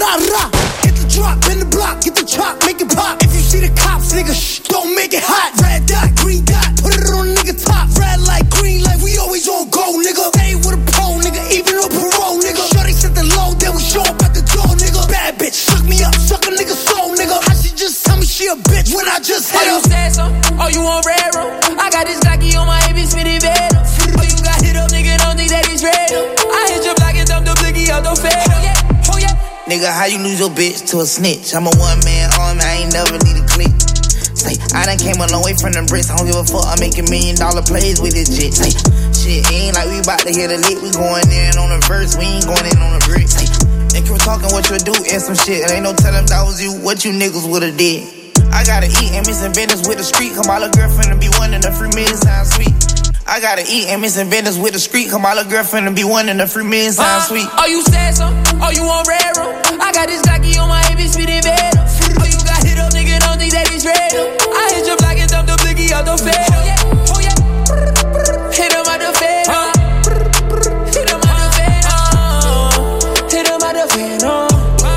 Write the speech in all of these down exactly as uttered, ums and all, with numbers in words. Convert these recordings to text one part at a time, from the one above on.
Rah, rah. Hit the drop, in the block, get the chop, make it pop. If you see the cops, nigga, shh, don't make it hot. Red dot, green dot, put it on a nigga top. Red light, green light, we always on go, nigga. Stay with a pole, nigga, even on parole, nigga. Shorty set the low, then we show up at the door, nigga. Bad bitch, suck me up, suck a nigga soul, nigga. How she just tell me she a bitch when I just hit her? Oh, you said so? Oh, you on red room? I got this Glocky on my hip, it's fitted bed. Oh, you got hit up, nigga, don't think that it's real. I hit your block and dump the blicky out the fed. Oh, yeah, oh, yeah. Nigga, how you lose your bitch to a snitch? I'm a one-man army, I ain't never need a click. Say, I done came a long way from them bricks. I don't give a fuck, I'm making million dollar plays with this jit. Say, shit, ain't like we bout to hit a lick. We going in on the verse, we ain't going in on the brick. Say, nigga, we're talking what you do and some shit. Ain't no telling that was you, what you niggas would've did. I gotta eat and miss business with the street. Come all the girlfriend and be one in the free million sound sweet. I gotta eat and miss business with the street. Come all the girlfriend and be one in the free million sound uh, sweet. Oh, you said so? Oh, you on red room? I got this Glocky on my hip, it's fitted bed. Oh, you got hit up, nigga, don't think that it's real. I hit your block and dump the blicky out the fed. Oh, yeah, oh, yeah. Hit him out the fed. Uh. Hit him out the fed. Uh. Hit him out the fed. Uh.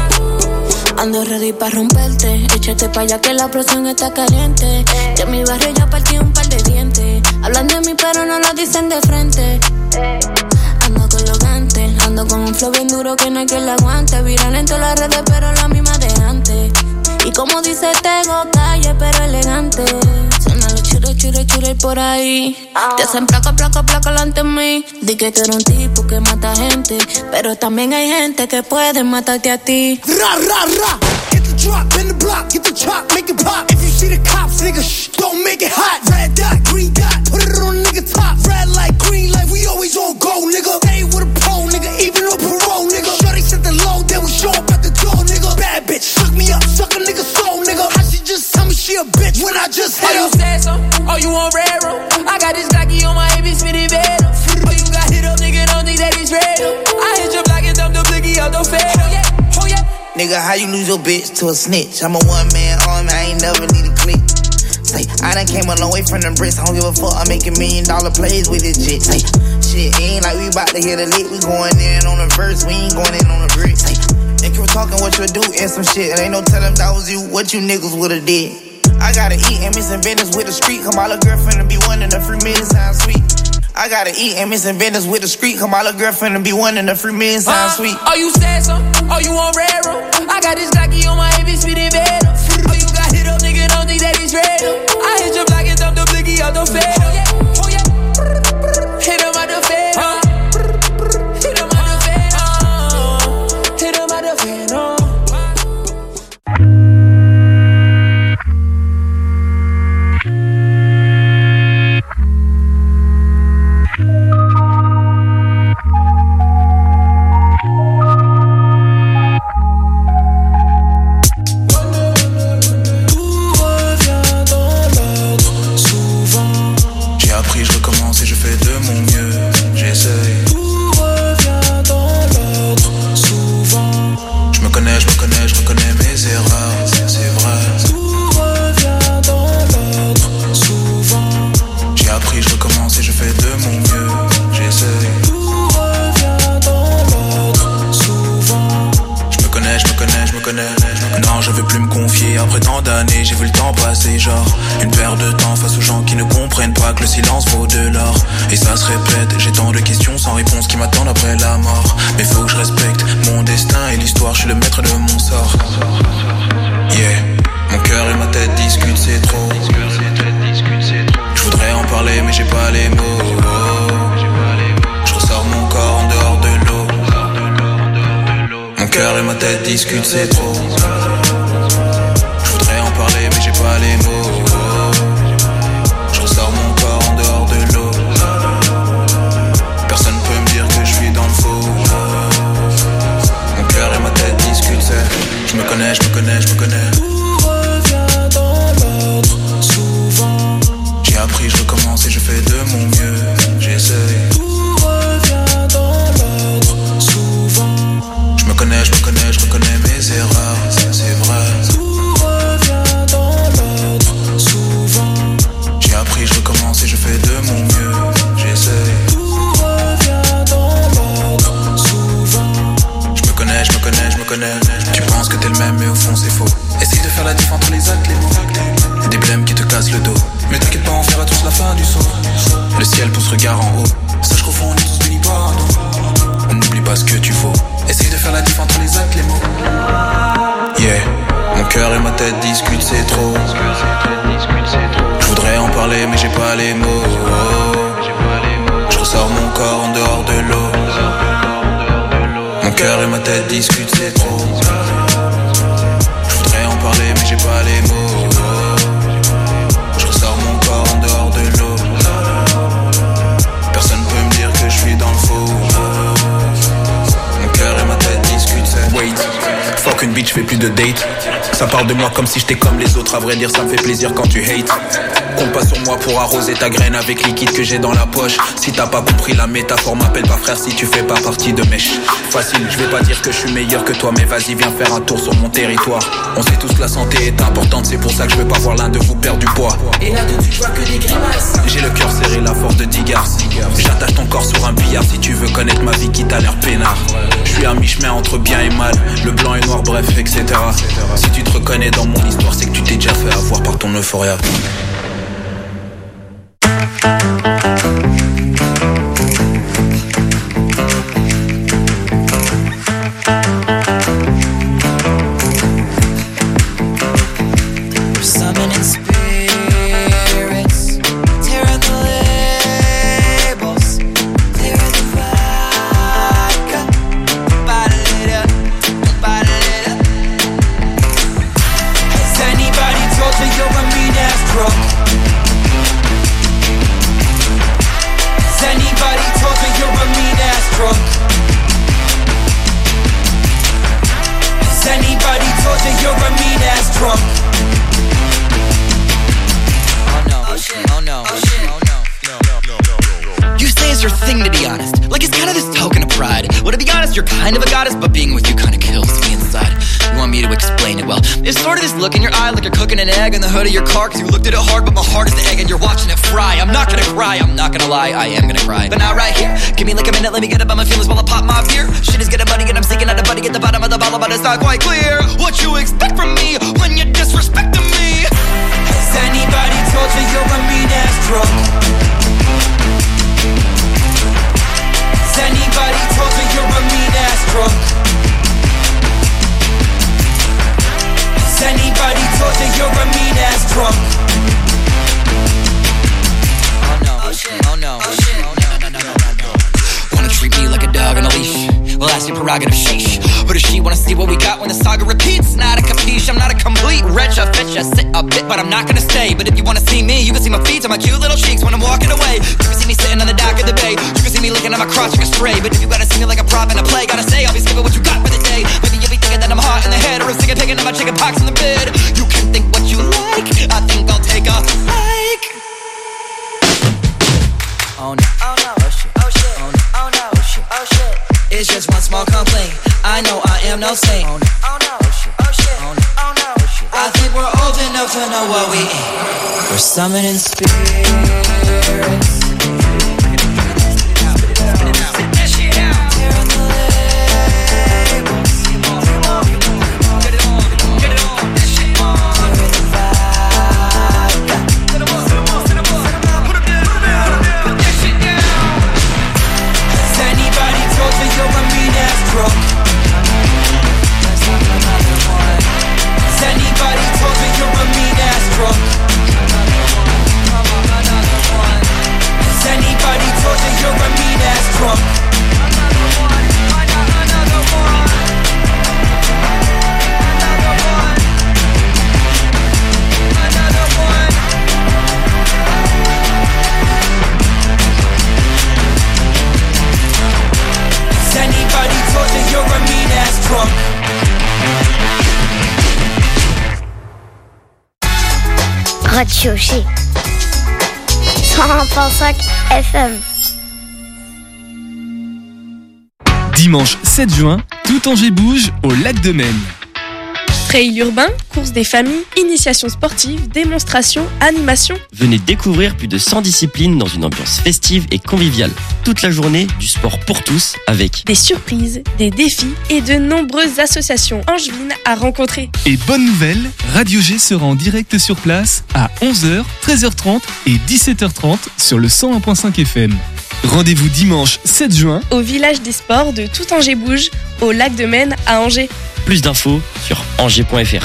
Ando ready pa' romperte. Échate pa' allá que la presión está caliente. De mi barrio ya partí un par de dientes. Hablan de mí pero no lo dicen de frente. Ando con los gantes. Ando con un flow bien duro que no hay que le aguante. Viral en todas las redes pero la misma de antes. Y como dice Tego, calle pero elegante. Suena los chure, chure, chure por ahí. Te hacen placa, placa, placa delante de mí. Di que tú eres un tipo que mata gente, pero también hay gente que puede matarte a ti. Ra, ra, ra. Hit the drop, in the block, get the chop, make it pop. If you see the cops, nigga, shh, don't make it hot. Red dot, green dot, put it on a nigga top. Red light, green light, we always on go, nigga. Stay with a pole, nigga, even on parole, nigga. Shorty set the low, then we show up at the door, nigga. Bad bitch, suck me up, suck a nigga soul, nigga. How she just tell me she a bitch when I just hit her? Oh, you said so? Oh, you on red room? I got this Glocky on my hip, it's fitted bed. Oh, you got hit up, nigga, don't think that it's real. I hit your block and dump the blicky out the fed. Oh, yeah, oh, yeah. Nigga, how you lose your bitch to a snitch? I'm a one-man army, I ain't never need a click. Say, I done came a long way from them bricks. I don't give a fuck, I'm making million dollar plays with this jit. Say, shit, ain't like we bout to hit a lick. We going in on the verse, we ain't going in on the brick. Say, nigga, we're talking what you do and some shit. Ain't no telling that was you, what you niggas would've did. I gotta eat and miss business with the street. Come all the girlfriend and be one in the free million sound sweet. I gotta eat and miss business with the street. Come all the girlfriend and be one in the free million sound sweet. Uh, oh, you said so? Oh, you on red room? I got this Glocky on my hip, it's fitted bed. Oh, you got hit up, nigga, don't think that it's real. I hit your block and dump the blicky out the fed. Oh, yeah, oh, yeah. Hit him out the fed. Uh. Hit him out the fed. Uh. Hit him out the fed. Uh. Non, je veux plus me confier après tant d'années, j'ai vu le temps passer, genre une perte de temps face aux gens qui ne comprennent pas que le silence vaut de l'or. Et ça se répète, j'ai tant de questions sans réponse qui m'attendent après la mort. Mais faut que je respecte mon destin et l'histoire, je suis le maître de mon sort. Yeah, mon cœur et ma tête discutent, c'est trop. Je voudrais en parler mais j'ai pas les mots. Je ressors mon corps en dehors de l'eau. Mon cœur et ma tête discutent, c'est trop. Je voudrais en parler mais j'ai pas les mots. Je ressors mon corps en dehors de l'eau. Personne peut me dire que je suis dans le faux. Mon cœur et ma tête discutent, c'est. Je me connais, je me connais, je me connais. Tout revient dans l'ordre, souvent. J'ai appris, je recommence et je fais de mon mieux. J'essaye. Tout revient dans l'ordre, souvent. Je me connais, je me connais, je reconnais mes erreurs, c'est vrai. Tout revient dans l'ordre, souvent. J'ai appris, je recommence et je fais de mon mieux. J'essaye. Tout revient dans l'ordre, souvent. Je me connais, je me connais, je me connais. Tu pense que t'es le même mais au fond c'est faux. Essaye de faire la diff entre les actes, les mots. Des blèmes qui te cassent le dos. Mais t'inquiète pas, on fera tous la fin du saut. Le ciel pousse regard en haut. Sache qu'au fond on est tous bénis par nous. N'oublie pas ce que tu vaux. Essaye de faire la diff entre les actes, les mots. Yeah, mon cœur et ma tête discutent, c'est trop. Je voudrais en parler mais j'ai pas les mots. Je ressors mon corps en dehors de l'eau. Mon cœur et ma tête discutent, c'est trop. Je voudrais en parler mais j'ai pas les mots. Je ressors mon corps en dehors de l'eau. Personne peut me dire que je suis dans le faux. Mon cœur et ma tête discutent, c'est wait. Fuck une bitch, fais plus de date. Ça parle de moi comme si j'étais comme les autres. À vrai dire ça me fait plaisir quand tu hates. Compte pas sur moi pour arroser ta graine avec liquide que j'ai dans la poche. Si t'as pas compris la métaphore, m'appelle pas frère si tu fais pas partie de mèche. Facile, je vais pas dire que je suis meilleur que toi, mais vas-y viens faire un tour sur mon territoire. On sait tous que la santé est importante, c'est pour ça que je veux pas voir l'un de vous perdre du poids. Et là tout de suite je vois que des grimaces. J'ai le cœur serré, la force de dix garces. J'attache ton corps sur un billard si tu veux connaître ma vie qui t'a l'air peinard. Je suis à mi-chemin entre bien et mal, le blanc et noir, bref, et cetera. Si tu te reconnais dans mon histoire, c'est que tu t'es déjà fait avoir par ton euphoria. Look in your eye like you're cooking an egg in the hood of your car. Cause you looked at it hard but my heart is the egg and you're watching it fry. I'm not gonna cry, I'm not gonna lie, I am gonna cry. But not right here, give me like a minute, let me get up on my feelings while I pop my beer. Shit is getting muddy and I'm sinking at the buddy at the bottom of the bottle, but it's not quite clear what you expect from me when you're disrespecting me. Has anybody told you you're a mean ass drunk? Has anybody told you you're a mean ass drunk? Anybody told you you're a mean ass drunk? Oh no, oh shit, oh no, oh shit, oh no, no, no, no, no, no. Wanna treat me like a dog on a leash? Well that's your prerogative, sheesh. Or does she wanna see what we got when the saga repeats? Not a capiche, I'm not a complete wretch. I fetch, I sit a bit, but I'm not gonna stay. But if you wanna see me, you can see my feet on my cute little cheeks when I'm walking away. You can see me sitting on the dock of the bay. You can see me looking at my crotch like a stray. But if you gotta see me like a prop in a play, gotta say I'll be skipping what you got for the day. Maybe you'll be thinking that I'm hot in the head, or I'm sick of taking my chicken pox in the bed. You can think what you like, I think I'll take a hike. Oh no, oh no, oh shit, oh shit, oh no, oh no, oh shit, oh shit. It's just one small complaint, I know I am no saint. Oh no, oh no, oh shit, oh shit, oh no, oh no, oh shit. I think we're old enough to know what we ain't. We're summoning spirits. Radio G cent un virgule cinq F M. Dimanche sept juin, tout Angers bouge au lac de Maine. Trail urbain, course des familles, initiation sportive, démonstration, animation. Venez découvrir plus de cent disciplines dans une ambiance festive et conviviale. Toute la journée, du sport pour tous avec des surprises, des défis et de nombreuses associations angevines à rencontrer. Et bonne nouvelle, Radio G sera en direct sur place à onze heures, treize heures trente et dix-sept heures trente sur le cent un virgule cinq F M. Rendez-vous dimanche sept juin au village des sports de Tout Angers Bouge, au lac de Maine à Angers. Plus d'infos sur angers point f r.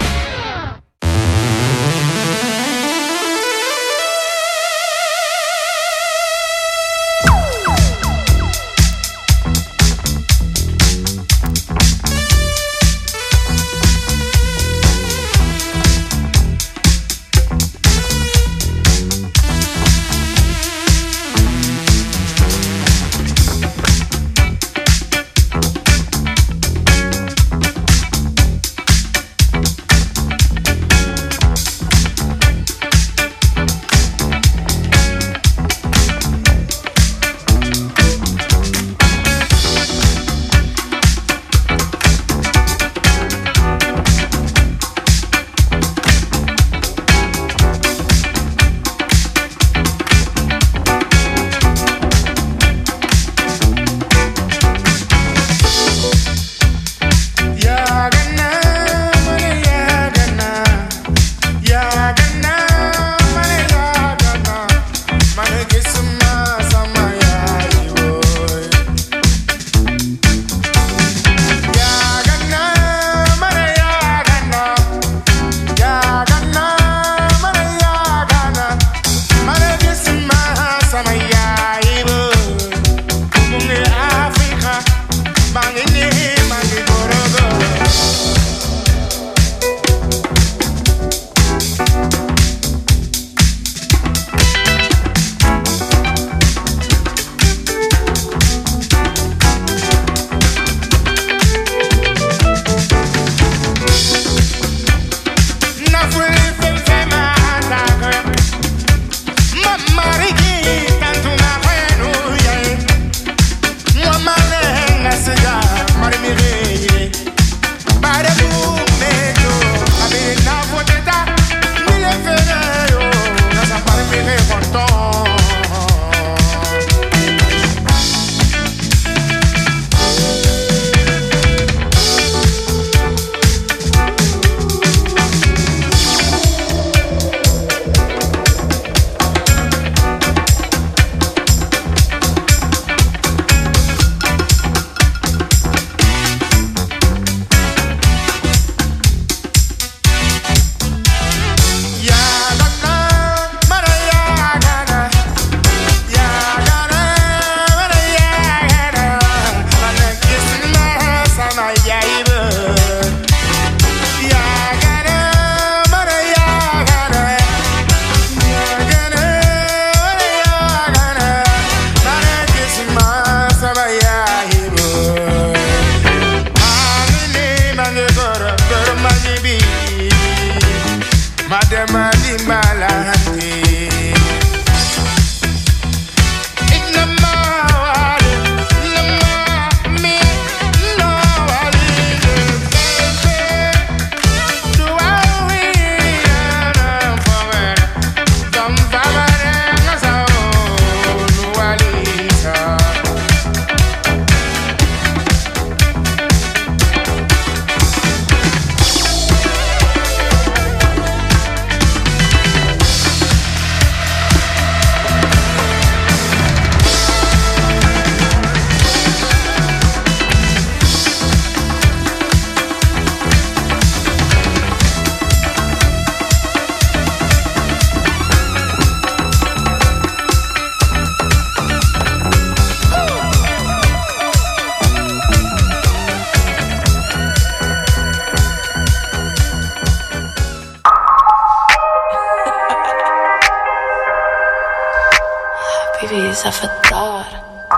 I forgot.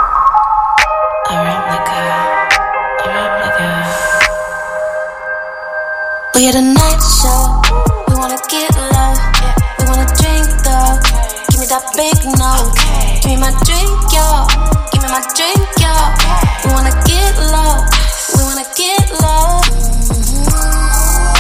I rap like a, I rap like a. We at a night show. We wanna get low. We wanna drink though. Give me that big note. Give me my drink, yo. Give me my drink, yo. We wanna get low. We wanna get low. Mm-hmm.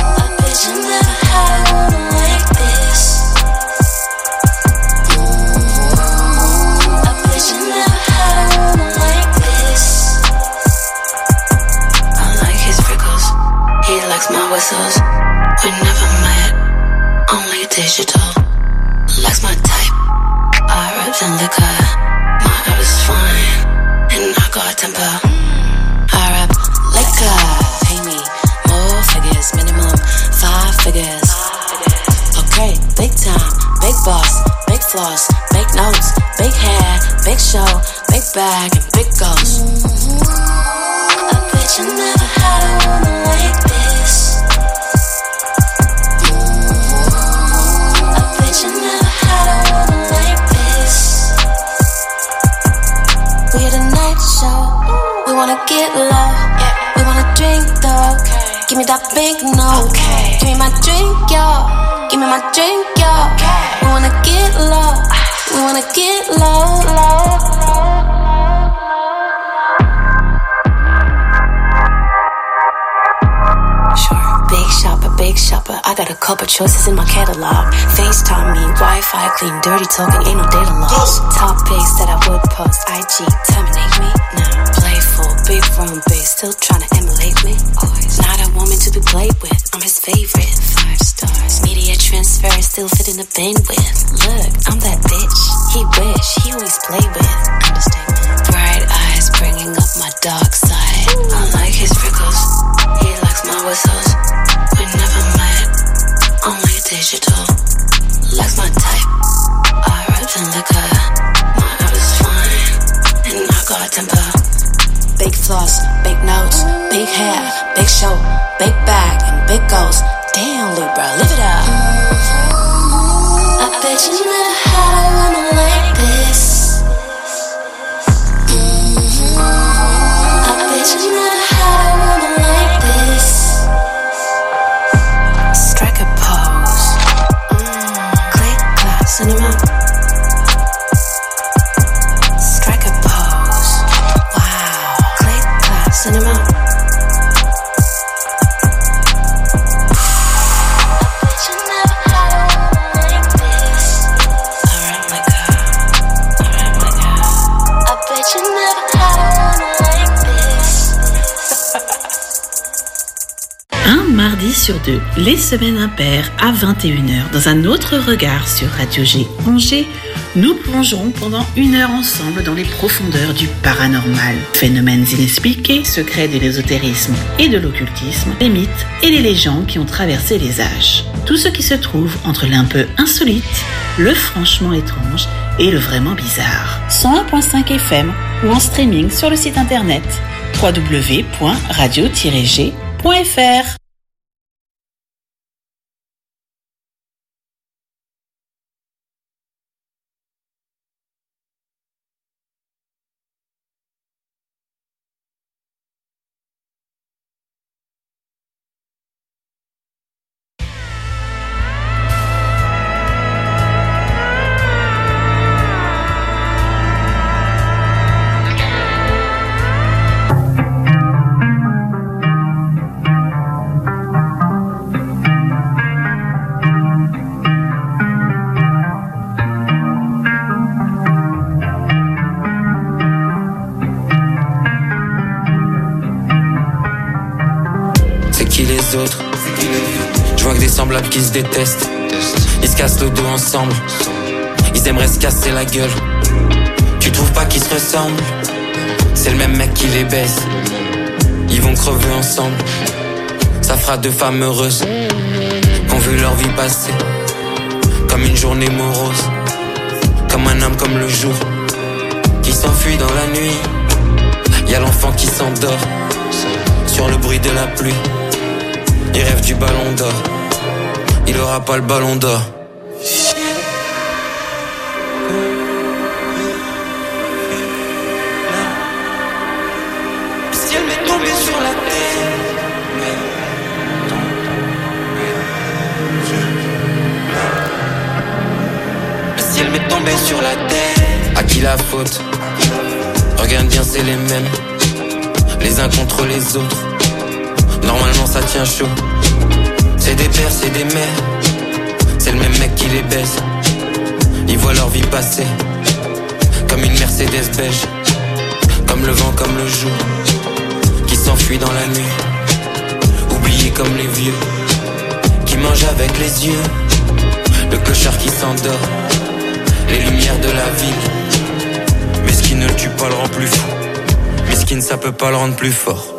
likes my whistles. We never met, only digital. Likes my type, Arabs and liquor. My Arab is fine, and I got temper. Arab liquor, pay me more figures, minimum five figures. Okay, big time, big boss, big floss, big notes, big hair, big show, big bag, and big goals. I bet you never had a woman like this. I bet you never had a woman like this. We at a night show, we wanna get low, we wanna drink though. Give me that big note, give me my drink, yo. Give me my drink, yo. We wanna get low, we wanna get low, low, low. Big shopper, big shopper. I got a couple choices in my catalog. FaceTime me, Wi-Fi clean, dirty talking, ain't no data loss. Top pics that I would post, I G terminate me. Now playful, big room, big, still trying to emulate me. Always not a woman to be played with. I'm his favorite, five stars. Media transfer, still fit in the bin with. Look, I'm that bitch. He wish he always play with. Understatement. Bright eyes, bringing up my dark side. I like his prickles. He likes my whistles. We never met, only digital. Likes my type, Arabs and liquor. My Arab is fine, and I got temper. Big floss, big notes, big hair, big show, big bag, and big goals. Damn, Libra, live it up. I bet you never had a woman like this. I bet you never had a woman like this. Strike a pose. Mm. Click, clap, cinema. Strike a pose. Wow. Click, clap, cinema. I bet you never had a woman like this. Alright, my girl. Alright, my girl. I bet you never had a woman like this. Un mardi sur deux, les semaines impaires à vingt et une heures, dans un autre regard sur Radio G Angers, nous plongerons pendant une heure ensemble dans les profondeurs du paranormal. Phénomènes inexpliqués, secrets de l'ésotérisme et de l'occultisme, les mythes et les légendes qui ont traversé les âges. Tout ce qui se trouve entre l'un peu insolite, le franchement étrange et le vraiment bizarre. cent un virgule cinq F M ou en streaming sur le site internet w w w point radio tiret g point f r. Autres. Je vois que des semblables qui se détestent. Ils se cassent le dos ensemble. Ils aimeraient se casser la gueule. Tu trouves pas qu'ils se ressemblent? C'est le même mec qui les baisse. Ils vont crever ensemble. Ça fera deux femmes heureuses qu'on vu leur vie passer. Comme une journée morose. Comme un homme comme le jour qui s'enfuit dans la nuit. Y'a l'enfant qui s'endort sur le bruit de la pluie. Il rêve du ballon d'or. Il aura pas le ballon d'or. Le ciel m'est tombé sur la tête. Le ciel m'est tombé sur la tête. À qui la faute? Regarde bien, c'est les mêmes. Les uns contre les autres. Normalement ça tient chaud. C'est des pères, c'est des mères. C'est le même mec qui les baisse. Ils voient leur vie passer comme une Mercedes beige. Comme le vent, comme le jour qui s'enfuit dans la nuit. Oublié habillé comme les vieux, qui mange avec les yeux, le clochard qui s'endort, les lumières de la ville. Mais ce qui ne le tue pas le rend plus fou, mais ce qui ne ça peut pas le rendre plus fort.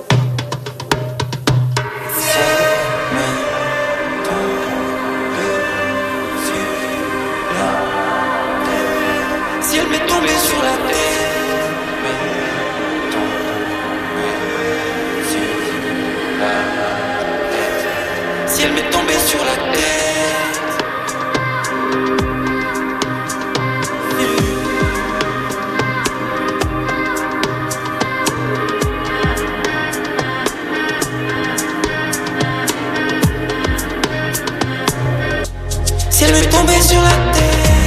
Si elle m'est tombée sur la tête, si elle m'est tombée sur la tête. Si elle m'est tombée sur la tête.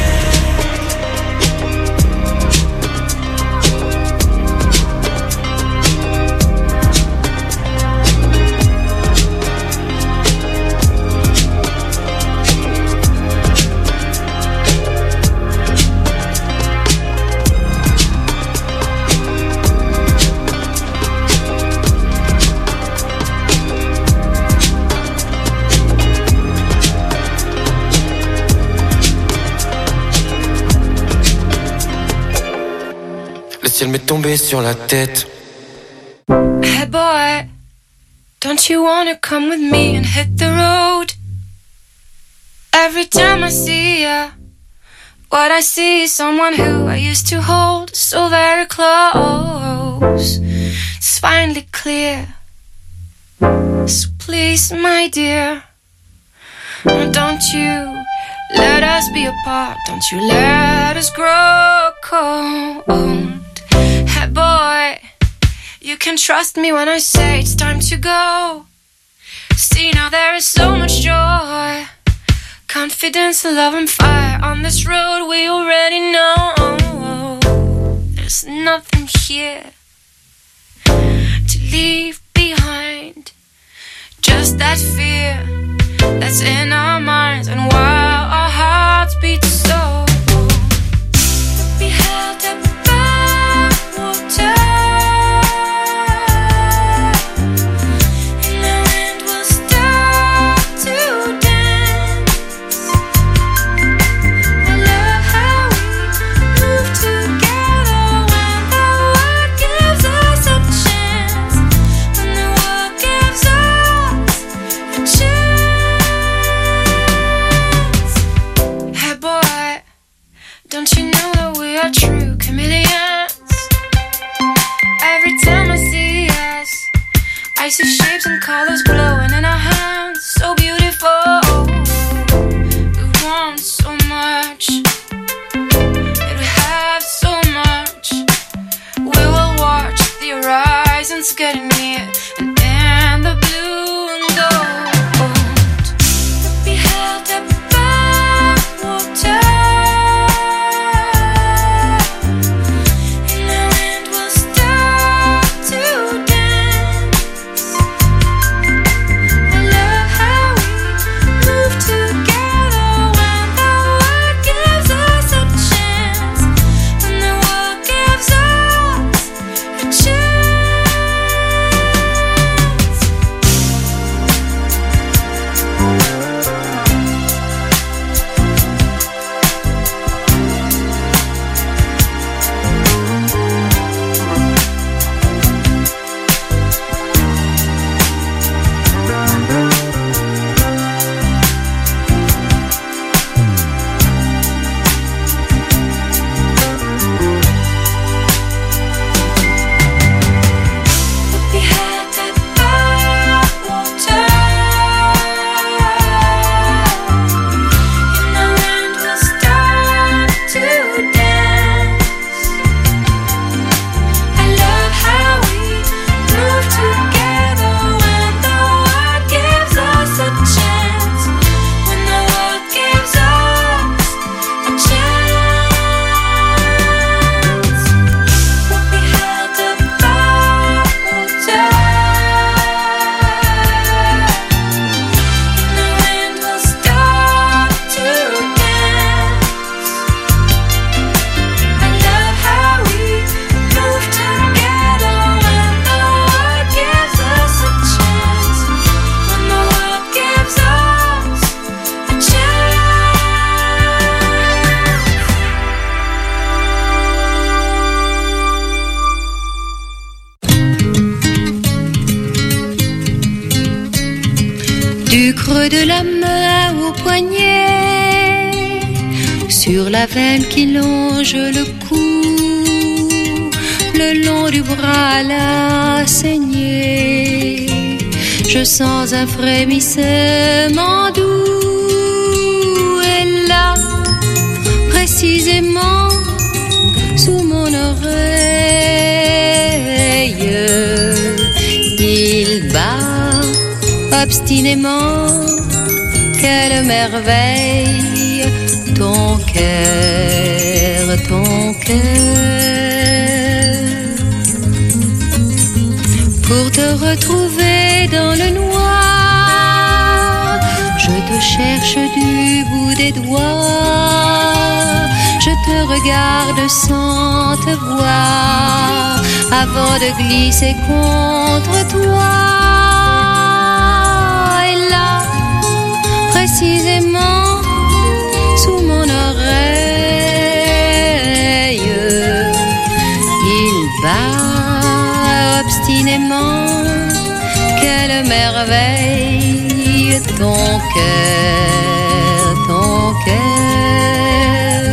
Si elle m'est tombée sur la tête. Hey boy, don't you wanna come with me and hit the road? Every time I see ya, what I see is someone who I used to hold so very close. It's finally clear, so please my dear, don't you let us be apart, don't you let us grow cold. Hey boy, you can trust me when I say it's time to go. See now there is so much joy, confidence, love and fire on this road we already know. There's nothing here to leave behind, just that fear that's in our minds, and while our hearts beat so, we held up water, and the wind will start to dance. I love how we move together when the world gives us a chance, when the world gives us a chance. Hey boy, don't you know that we are true chameleons? Every time I see us, I see shapes and colors glowing in our hands, so beautiful. We want so much, and we have so much. We will watch the horizons getting near, and in the blue and gold, we held up above water. Chance. Du creux de la main au poignet, sur la veine qui longe le cou, le long du bras à la saignée, je sens un frémissement doux. Et là, précisément, sous mon oreille, il bat obstinément. Quelle merveille, ton cœur, ton cœur. Pour te retrouver dans le noir, je te cherche du bout des doigts. Je te regarde sans te voir, avant de glisser contre toi. Et là, précisément, sous mon oreille, il bat obstinément. Quelle merveille, ton cœur, ton cœur.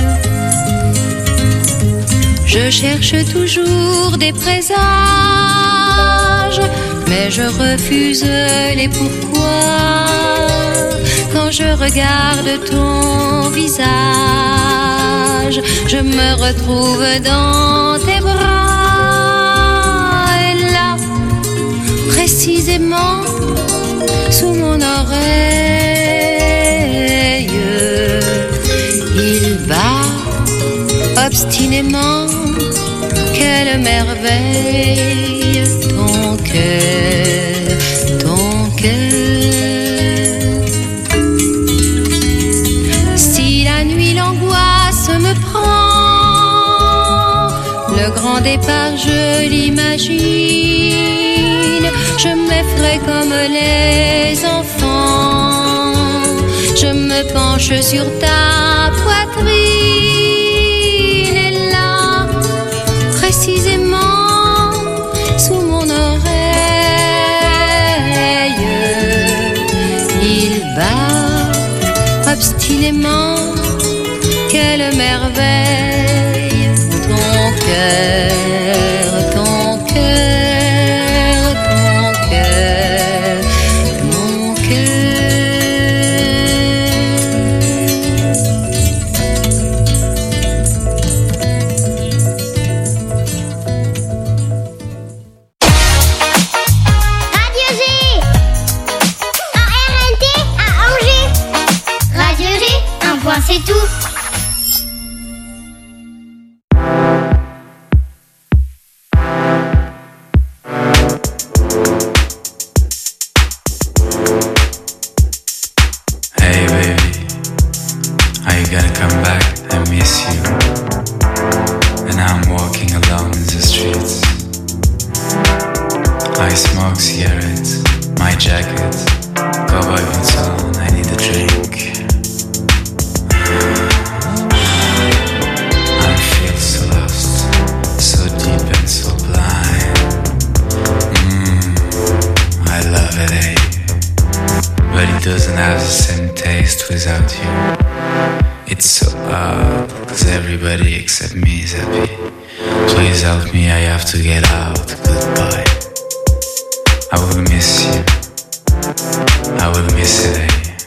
Je cherche toujours des présages, mais je refuse les pourquoi. Quand je regarde ton visage, je me retrouve dans tes bras. Et là, précisément, sous mon oreille, il bat obstinément. Quelle merveille, ton cœur, ton cœur. Si la nuit l'angoisse me prend, le grand départ je l'imagine. Je m'effraie comme les enfants, je me penche sur ta poitrine. Et là, précisément, sous mon oreille, il bat obstinément. Quelle merveille, ton cœur, ton cœur, ton cœur, mon C'est tout. Hey baby, are you gonna come back? I miss you. And I'm walking alone in the streets. I smoke cigarettes, my jacket, cowboy boots on, I need a drink. I feel so lost, so deep and so blind. Mmm, I love L A, but it doesn't have the same taste without you. It's so odd, cause everybody except me is happy. Please help me, I have to get out, goodbye. I will miss you, I will miss L A.